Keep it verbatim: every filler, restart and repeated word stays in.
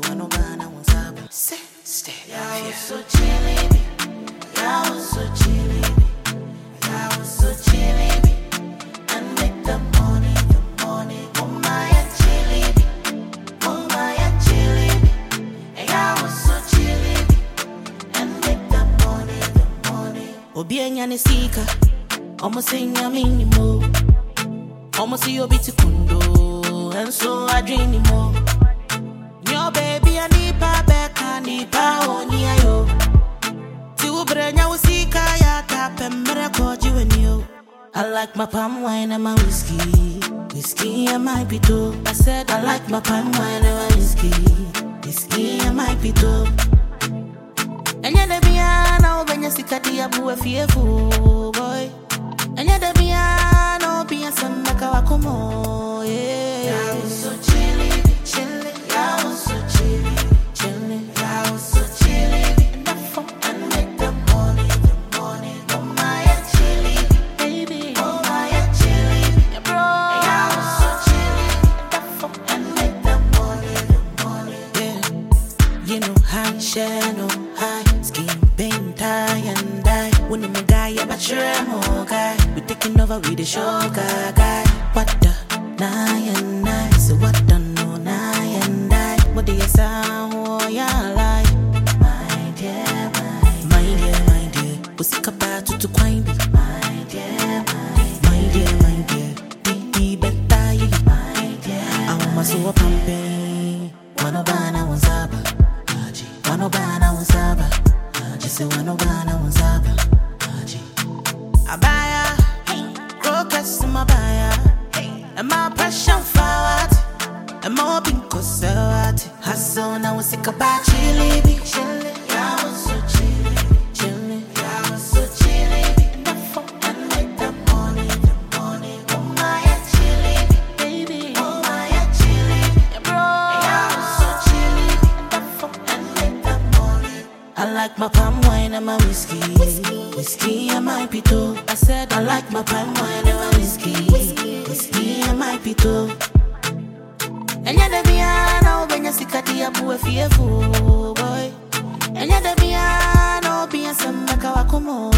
one bana one saba. Stay, stay. Yeah, was so chilly. Yeah, was so chilly. Yeah, was so chilly. And make the money, the money. Oh my chilly. Oh my chilly. Yeah, was so chilly. And make the money, the money. Obi enyane sika. Almost sing a minimo. Almost see your bitty kundo. And so I dream more. Your baby, I need pa back, I need pa on yo. Two brenya was sika ya tap and miracle you and you. I like my palm wine and my whiskey. Whiskey and my pito. I said I like my palm wine and my whiskey. Whiskey and my pito. And you're the piano when you sick at the abu fearful boy. And you're the piano, be a son like a wacomo. Yeah, I was so chilly, chilly. I was so chilly, chilly. I was so chilly. And make the money, the money. Oh my chilly, baby. Oh my chilly, yeah, bro. I was so chilly. And make the money, the money. Yeah, you know high, shadow, high, skin, pain, tie and die. When I'm a guy, I'm a tremo guy. We taking over with the sugar guy. What the nine and nine? So what the no nine and I? What do you sound? Oh, yeah, like My dear, my, my dear, my dear. Was it about to quine me? my dear, my, My dear, my dear. Baby, better. my dear. I want so pumping. One bana one saba. One bana one saba. Just say one bana one saba. Abaya, crocus in my buyer. And my passion forward. And more pink cosawati. Hustle now we sick about chili. Chili, I was so chilly, chili. I was so chilly. And make the money, the money. Oh my chilly, Baby, oh my chilly. yeah, bro. I was so chilly. And make the money. I like my palm wine and my whiskey. Whiskey and my pito. I said I like my palm wine and my whiskey. Whiskey and my pito. And you're the piano when you sick at the abu fearful boy. And you're the piano being some like a wacomo.